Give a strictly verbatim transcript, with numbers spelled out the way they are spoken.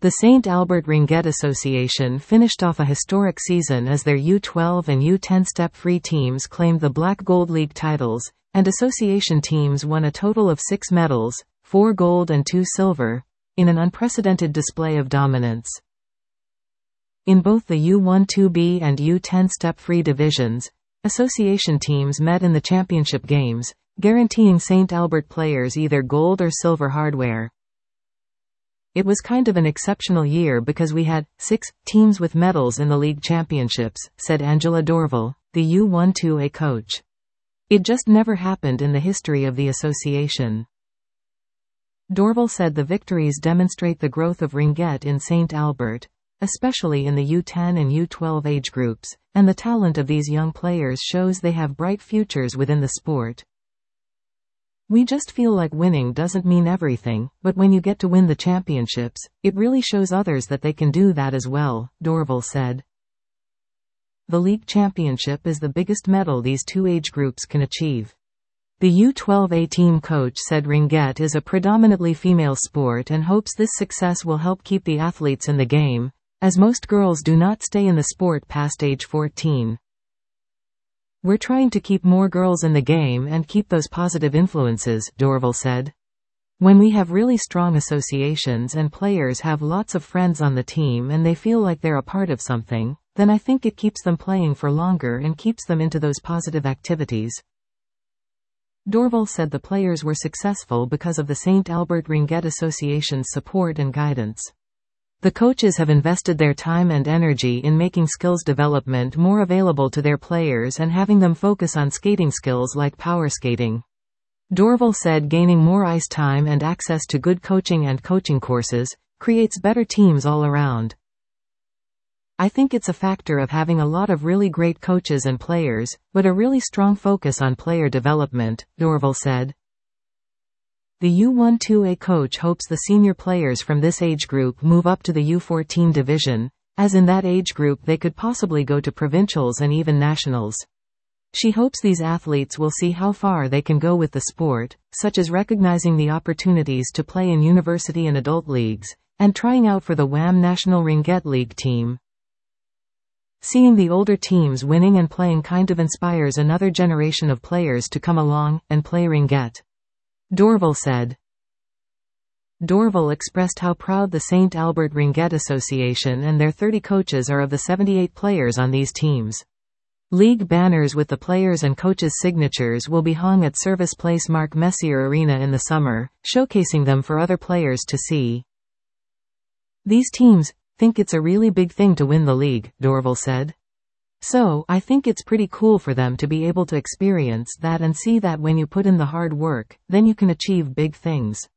The Saint Albert Ringette Association finished off a historic season as their U twelve and U ten step-free teams claimed the Black Gold League titles, and association teams won a total of six medals, four gold and two silver, in an unprecedented display of dominance. In both the U twelve B and U ten step-free divisions, association teams met in the championship games, guaranteeing Saint Albert players either gold or silver hardware. It was kind of an exceptional year because we had six teams with medals in the league championships, said Angela Dorval, the U twelve A coach. It just never happened in the history of the association. Dorval said the victories demonstrate the growth of Ringette in Saint Albert, especially in the U ten and U twelve age groups, and the talent of these young players shows they have bright futures within the sport. We just feel like winning doesn't mean everything, but when you get to win the championships, it really shows others that they can do that as well, Dorval said. The league championship is the biggest medal these two age groups can achieve. The U twelve A team coach said Ringette is a predominantly female sport and hopes this success will help keep the athletes in the game, as most girls do not stay in the sport past age fourteen. We're trying to keep more girls in the game and keep those positive influences, Dorval said. When we have really strong associations and players have lots of friends on the team and they feel like they're a part of something, then I think it keeps them playing for longer and keeps them into those positive activities. Dorval said the players were successful because of the Saint Albert Ringette Association's support and guidance. The coaches have invested their time and energy in making skills development more available to their players and having them focus on skating skills like power skating. Dorval said gaining more ice time and access to good coaching and coaching courses creates better teams all around. I think it's a factor of having a lot of really great coaches and players, but a really strong focus on player development, Dorval said. The U twelve A coach hopes the senior players from this age group move up to the U fourteen division, as in that age group they could possibly go to provincials and even nationals. She hopes these athletes will see how far they can go with the sport, such as recognizing the opportunities to play in university and adult leagues, and trying out for the W A M National Ringette League team. Seeing the older teams winning and playing kind of inspires another generation of players to come along and play Ringette, Dorval said. Dorval expressed how proud the Saint Albert Ringette Association and their thirty coaches are of the seventy-eight players on these teams. League banners with the players' and coaches' signatures will be hung at Service Place Marc Messier Arena in the summer, showcasing them for other players to see. These teams think it's a really big thing to win the league, Dorval said. So, I think it's pretty cool for them to be able to experience that and see that when you put in the hard work, then you can achieve big things.